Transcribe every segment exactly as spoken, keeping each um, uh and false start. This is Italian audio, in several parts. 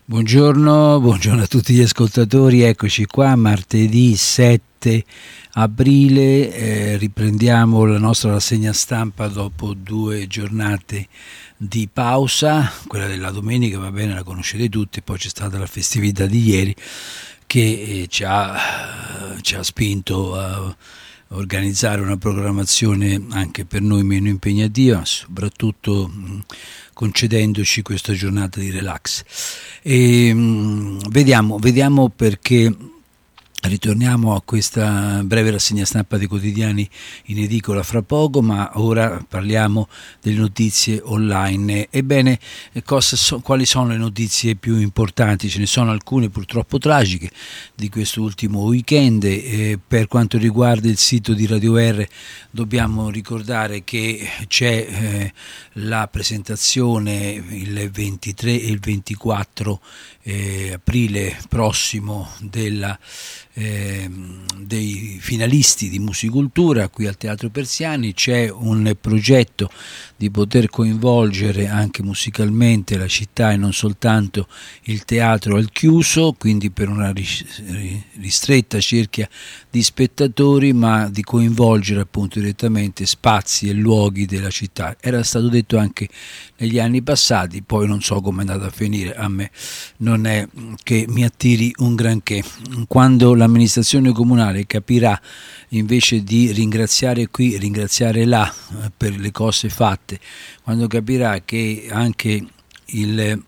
Buongiorno, buongiorno a tutti gli ascoltatori, eccoci qua, martedì sette aprile, eh, riprendiamo la nostra rassegna stampa dopo due giornate di pausa. Quella della domenica, va bene, la conoscete tutti, poi c'è stata la festività di ieri che eh, ci, ha, ci ha spinto a organizzare una programmazione anche per noi meno impegnativa, soprattutto mh, concedendoci questa giornata di relax. E, mh, vediamo, vediamo perché ritorniamo a questa breve rassegna stampa dei quotidiani in edicola fra poco, ma ora parliamo delle notizie online. Ebbene, cosa so, quali sono le notizie più importanti? Ce ne sono alcune purtroppo tragiche di questo ultimo weekend. Eh, per quanto riguarda il sito di Radio R, dobbiamo ricordare che c'è eh, la presentazione il ventitré e il ventiquattro eh, aprile prossimo della Eh, dei finalisti di Musicultura qui al Teatro Persiani. C'è un progetto di poter coinvolgere anche musicalmente la città e non soltanto il teatro al chiuso, quindi per una ristretta cerchia di spettatori, ma di coinvolgere appunto direttamente spazi e luoghi della città. Era stato detto anche negli anni passati, poi non so come è andato a finire, a me non è che mi attiri un granché. Quando l'amministrazione comunale capirà, invece di ringraziare qui, ringraziare là eh, per le cose fatte, quando capirà che anche il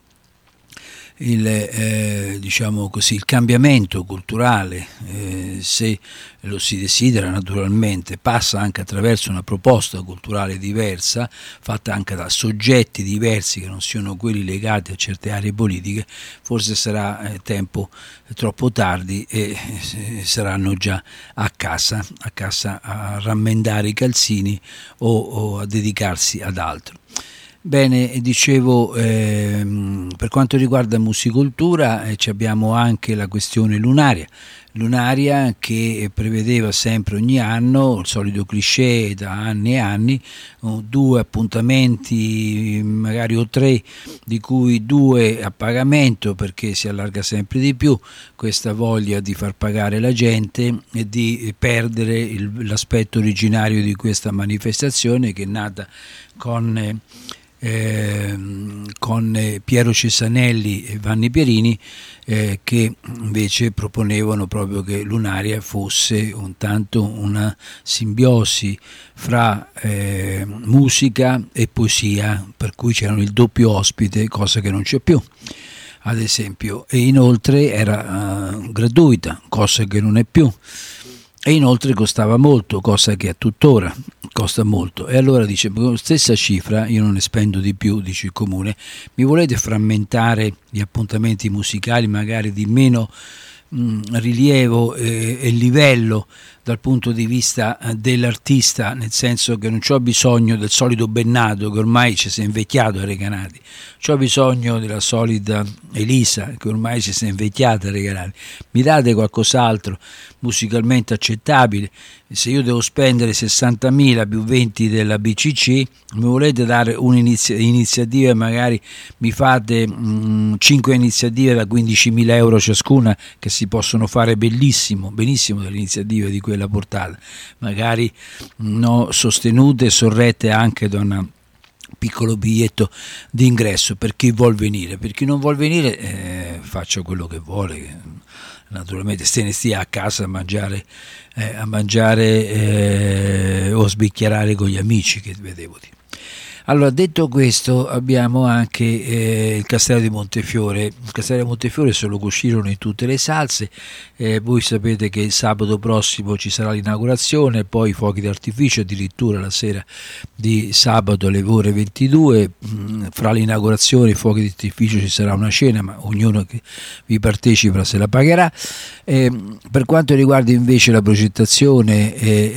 il, eh, diciamo così, il cambiamento culturale, eh, se lo si desidera naturalmente, passa anche attraverso una proposta culturale diversa, fatta anche da soggetti diversi che non siano quelli legati a certe aree politiche. Forse sarà eh, tempo troppo tardi e eh, saranno già a casa, a casa a rammendare i calzini o, o a dedicarsi ad altro. Bene, dicevo, ehm, per quanto riguarda Musicultura eh, abbiamo anche la questione lunaria, lunaria che prevedeva sempre ogni anno, il solito cliché da anni e anni, oh, due appuntamenti, magari o tre, di cui due a pagamento, perché si allarga sempre di più questa voglia di far pagare la gente e di perdere il, l'aspetto originario di questa manifestazione, che è nata con... Eh, Eh, con eh, Piero Cesanelli e Vanni Pierini, eh, che invece proponevano proprio che Lunaria fosse un tanto una simbiosi fra eh, musica e poesia, per cui c'erano il doppio ospite, cosa che non c'è più ad esempio, e inoltre era uh, gratuita, cosa che non è più, e inoltre costava molto, cosa che è tuttora costa molto. E allora dice, con la stessa cifra io non ne spendo di più, dice il comune, mi volete frammentare gli appuntamenti musicali magari di meno mh, rilievo e, e livello dal punto di vista dell'artista, nel senso che non c'ho bisogno del solito Bennato che ormai ci si è invecchiato a Recanati, c'ho bisogno della solita Elisa che ormai ci si è invecchiata a Recanati, mi date qualcos'altro musicalmente accettabile. Se io devo spendere sessantamila più venti della B C C, mi volete dare un'iniziativa e magari mi fate mh, cinque iniziative da quindicimila euro ciascuna, che si possono fare bellissimo, benissimo delle iniziative di quella portata, magari no, sostenute e sorrette anche da un piccolo biglietto di ingresso per chi vuol venire. Per chi non vuol venire eh, faccia quello che vuole, naturalmente se ne stia a casa a mangiare, eh, a mangiare eh, o a sbicchierare con gli amici, che vedevo di. Allora, detto questo, abbiamo anche eh, il Castello di Montefiore. Il Castello di Montefiore se lo cucirono in tutte le salse. Eh, voi sapete che il sabato prossimo ci sarà l'inaugurazione, poi i fuochi d'artificio, addirittura la sera di sabato alle ore ventidue. Mh, fra l'inaugurazione e i fuochi d'artificio ci sarà una cena, ma ognuno che vi partecipa se la pagherà. Eh, per quanto riguarda invece la progettazione e,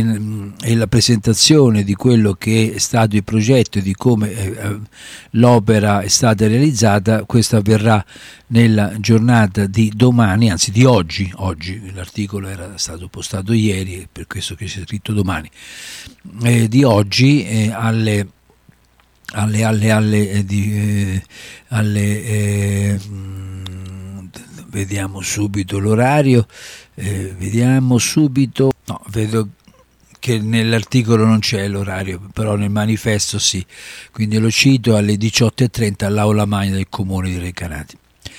e, e la presentazione di quello che è stato il progetto e di come eh, l'opera è stata realizzata, questo avverrà nella giornata di domani, anzi di oggi, oggi l'articolo era stato postato ieri, per questo che c'è scritto domani, eh, di oggi eh, alle alle alle alle, eh, di, eh, alle eh, vediamo subito l'orario, eh, vediamo subito, no, vedo che nell'articolo non c'è l'orario, però nel manifesto sì, quindi lo cito alle diciotto e trenta all'Aula Magna del Comune di Recanati.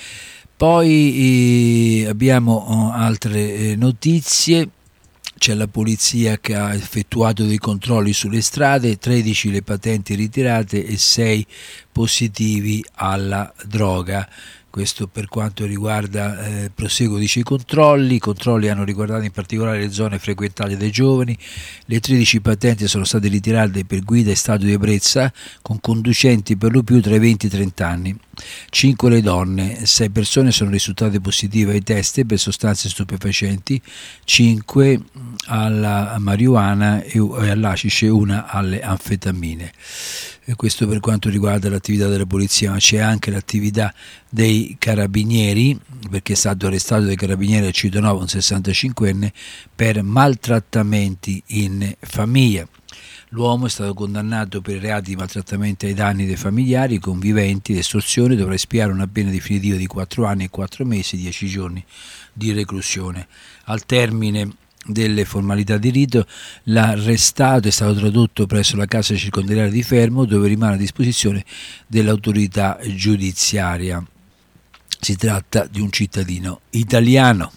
Poi eh, abbiamo altre eh, notizie. C'è la polizia che ha effettuato dei controlli sulle strade, tredici le patenti ritirate e sei positivi alla droga. Questo per quanto riguarda eh, proseguo dice i controlli. I controlli hanno riguardato in particolare le zone frequentate dai giovani. Le tredici patenti sono state ritirate per guida in stato di ebbrezza con conducenti per lo più tra i venti e i trenta anni. cinque le donne, sei persone sono risultate positive ai test per sostanze stupefacenti, cinque alla marijuana e all'ascice, una alle anfetamine. E questo per quanto riguarda l'attività della polizia, ma c'è anche l'attività dei carabinieri, perché è stato arrestato dai carabinieri a Citonova un sessantacinquenne per maltrattamenti in famiglia. L'uomo è stato condannato per i reati di maltrattamento ai danni dei familiari, conviventi ed estorsione, dovrà espiare una pena definitiva di quattro anni e quattro mesi, dieci giorni di reclusione. Al termine delle formalità di rito, l'arrestato è stato tradotto presso la casa circondariale di Fermo, dove rimane a disposizione dell'autorità giudiziaria. Si tratta di un cittadino italiano.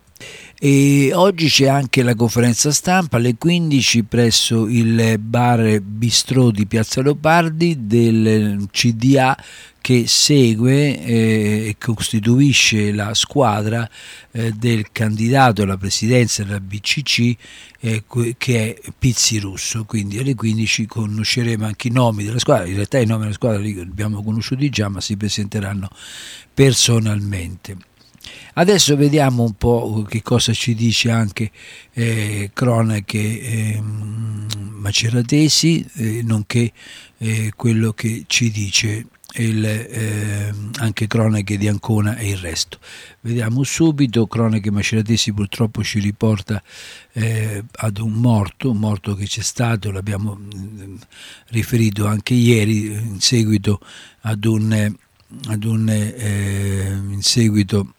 E oggi c'è anche la conferenza stampa alle quindici presso il bar Bistrò di Piazza Leopardi del C D A, che segue e eh, costituisce la squadra eh, del candidato alla presidenza della B C C eh, che è Pizzirusso. Quindi alle quindici conosceremo anche i nomi della squadra. In realtà i nomi della squadra li abbiamo conosciuti già, ma si presenteranno personalmente. Adesso vediamo un po' che cosa ci dice anche eh, cronache eh, maceratesi, eh, nonché eh, quello che ci dice il, eh, anche cronache di Ancona e il resto. Vediamo subito. Cronache maceratesi purtroppo ci riporta eh, ad un morto, un morto che c'è stato, l'abbiamo eh, riferito anche ieri, in seguito ad un, ad un eh, in seguito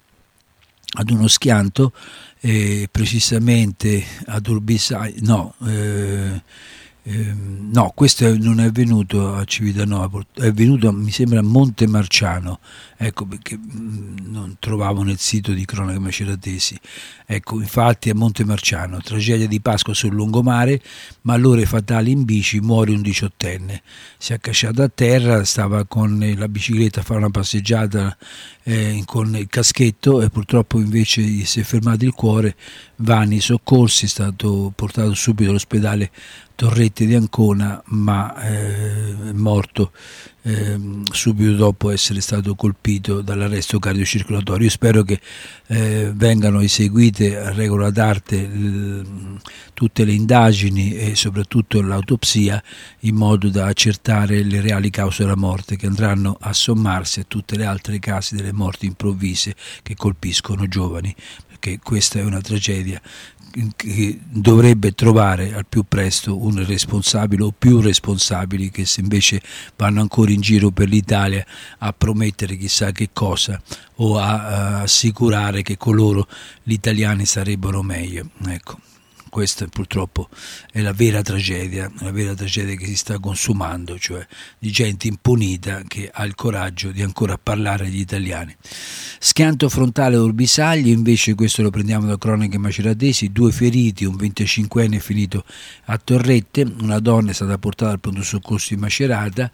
ad uno schianto, eh, precisamente ad Urbisaglia, no, eh, eh, no, questo è, non è avvenuto a Civitanova, è avvenuto mi sembra a Montemarciano, ecco perché mh, non trovavo nel sito di cronache maceratesi. Ecco, infatti a Montemarciano, tragedia di Pasqua sul lungomare, malore fatale in bici, muore un diciottenne, si è accasciato a terra, stava con la bicicletta a fare una passeggiata eh, con il caschetto e purtroppo invece gli si è fermato il cuore, vanno i soccorsi, è stato portato subito all'ospedale Torrette di Ancona, ma eh, è morto eh, subito dopo essere stato colpito dall'arresto cardiocircolatorio. Io spero che eh, vengano eseguite a regola d'arte l, tutte le indagini e soprattutto l'autopsia, in modo da accertare le reali cause della morte, che andranno a sommarsi a tutte le altre casi delle morti improvvise che colpiscono giovani, perché questa è una tragedia che dovrebbe trovare al più presto un responsabile o più responsabili, che se invece vanno ancora in giro per l'Italia a promettere chissà che cosa o a, a assicurare che coloro gli italiani sarebbero meglio. Ecco, questa purtroppo è la vera tragedia, la vera tragedia che si sta consumando, cioè di gente impunita che ha il coraggio di ancora parlare agli italiani. Schianto frontale a Urbisaglia, invece questo lo prendiamo da cronache maceratesi, due feriti, un venticinquenne finito a Torrette, una donna è stata portata al pronto soccorso di Macerata,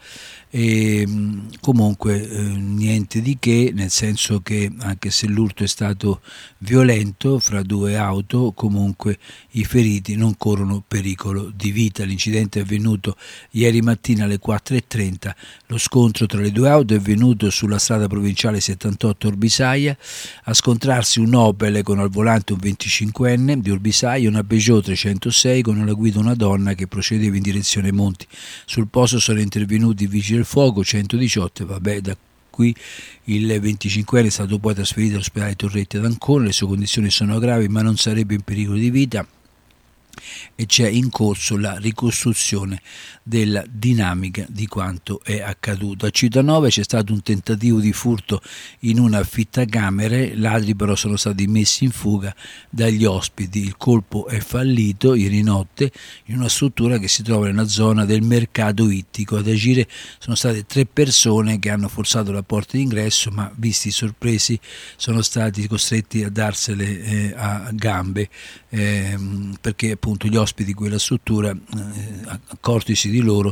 e comunque eh, niente di che, nel senso che anche se l'urto è stato violento fra due auto, comunque i feriti non corrono pericolo di vita. L'incidente è avvenuto ieri mattina alle quattro e trenta. Lo scontro tra le due auto è avvenuto sulla strada provinciale settantotto Urbisaglia. A scontrarsi un Opel con al volante un venticinquenne di Urbisaglia e una Peugeot trecentosei con alla guida una donna che procedeva in direzione Monti. Sul posto sono intervenuti i vigili del fuoco, centodiciotto, vabbè, da qui il venticinquenne è stato poi trasferito all'ospedale Torrette ad Ancona. Le sue condizioni sono gravi ma non sarebbe in pericolo di vita. e c'è in corso la ricostruzione della dinamica di quanto è accaduto. A Cittadella c'è stato un tentativo di furto in una affittacamere, ladri però sono stati messi in fuga dagli ospiti. Il colpo è fallito ieri notte in una struttura che si trova nella zona del mercato ittico. Ad agire sono state tre persone che hanno forzato la porta d'ingresso, ma visti sorpresi sono stati costretti a darsele eh, a gambe eh, perché appunto gli ospiti di quella struttura, eh, accortisi di loro,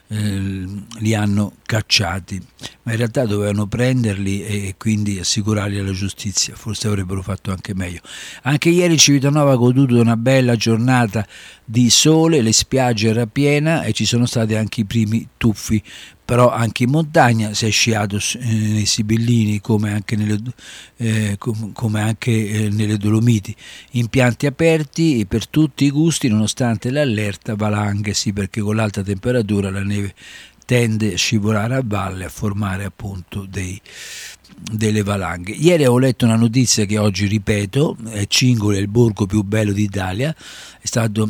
eh, li hanno cacciati, ma in realtà dovevano prenderli e quindi assicurarli alla giustizia. Forse avrebbero fatto anche meglio. Anche ieri Civitanova ha goduto una bella giornata di sole, le spiagge era piena e ci sono stati anche i primi tuffi, però anche in montagna si è sciato nei Sibillini come anche nelle, eh, come anche eh, nelle Dolomiti. Impianti aperti per tutti i gusti nonostante l'allerta valanghe, sì, perché con l'alta temperatura la neve tende a scivolare a valle, a formare appunto dei delle valanghe. Ieri avevo letto una notizia che oggi ripeto: Cingoli è il borgo più bello d'Italia, è stato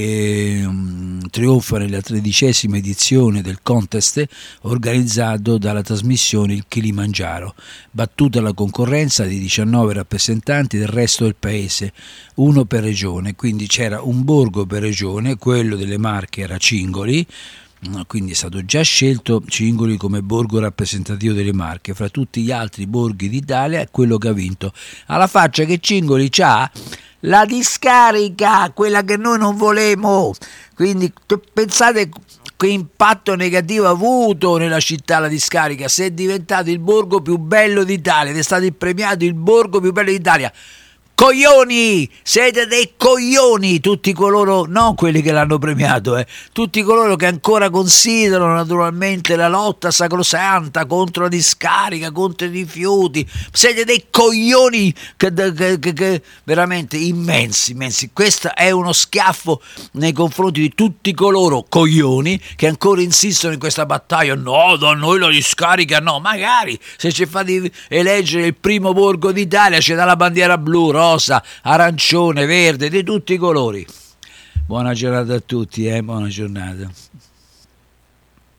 eh, trionfa nella tredicesima edizione del contest organizzato dalla trasmissione Il Kilimangiaro, battuta la concorrenza di diciannove rappresentanti del resto del paese, uno per regione, quindi c'era un borgo per regione, quello delle Marche era Cingoli. Quindi è stato già scelto Cingoli come borgo rappresentativo delle Marche. Fra tutti gli altri borghi d'Italia è quello che ha vinto. Alla faccia che Cingoli c'ha la discarica, quella che noi non volemo. Quindi pensate che impatto negativo ha avuto nella città la discarica, se è diventato il borgo più bello d'Italia ed è stato premiato il borgo più bello d'Italia. Coglioni, siete dei coglioni tutti coloro, non quelli che l'hanno premiato, eh, tutti coloro che ancora considerano naturalmente la lotta sacrosanta contro la discarica, contro i rifiuti. Siete dei coglioni che, che, che, che veramente immensi, immensi. Questo è uno schiaffo nei confronti di tutti coloro coglioni che ancora insistono in questa battaglia. No, da noi la discarica no, magari se ci fate eleggere il primo borgo d'Italia c'è la bandiera blu, rosa, arancione, verde, di tutti i colori. Buona giornata a tutti, eh? Buona giornata.